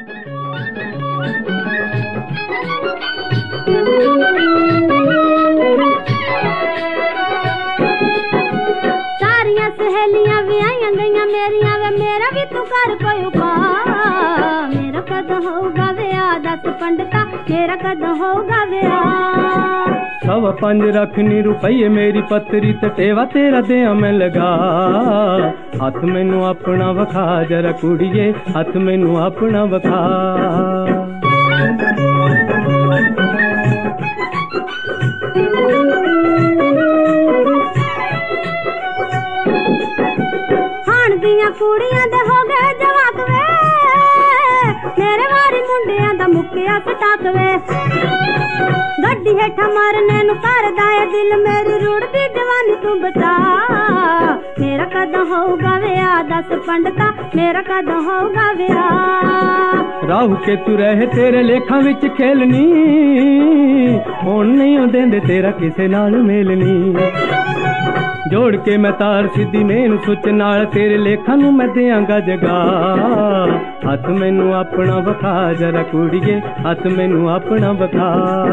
सारियां सहेलियां भी आईयां गईयां मेरियां वे मेरा भी तू कर कोई उपाय। मेरा कद होगा विआह दस पंडिता मेरा कद होगा विआह। 5 रखनी रुपये मेरी पतरी ते टेवा तेरा दिया मैं लगा। हथ मैनू अपना वखा जरा कुड़िए हथ मैनू अपना वखा। हाण दियां कुड़ियां दे हो गए जवाक वे मेरे वारी मुंडियां दा मुक्किया सटाक वे। गड्डी हेठा मारने नू करदा है दिल मेरी रुड़दी जवानी तू बचा। मेरा कद होगा विआह दस पंडिता मेरा कद होगा विआह। राहु के तू रहे तेरे लेखा विच खेलनी हुण नहीं देंदे तेरा किसे नाल मेलनी। जोड़ के मैं तार सीधी मेन सुच नाल तेरे लेखा नू मैं देंगा जगा। हथ मैनू अपना वखा जरा कुड़िए हथ मैनू अपना वखा।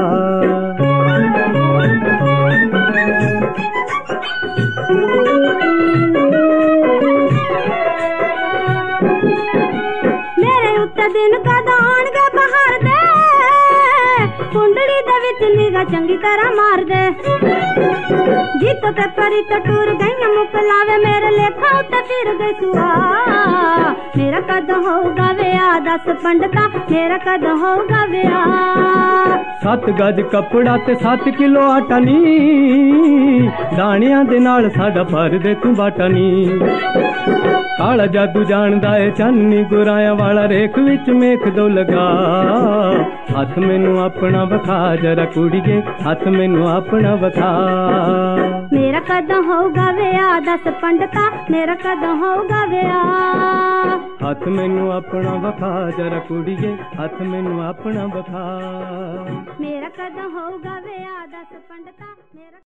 मेरे उत्ते दिन कद आउणगे बहार दे कुंडली दे विच निगाह चंगी तरह मार दे। जीतो ते परी तो टूर गई मुक लावे मेरे लेखा उत्ते फिर गई सुआ। मेरा कद होगा विआह दस पंडिता मेरा कद होगा विआह। 7 गज कपड़ा ते 7 किलो आटा नी दाणियां दे नाल साडा भर दे तू बाटा नी। काला जादू जानदा है चाननी गुराया वाला रेख विच मेख दो लगा। हथ मैनू अपना वखा जरा कुड़िए हथ मैनू अपना वखा। मेरा कद होगा विआह दस पंडिता मेरा कद होगा विआह। हथ मैनू अपना वखा जरा कुड़िए हथ मैनू अपना वखा। मेरा कद होगा विआह दस पंडिता मेरा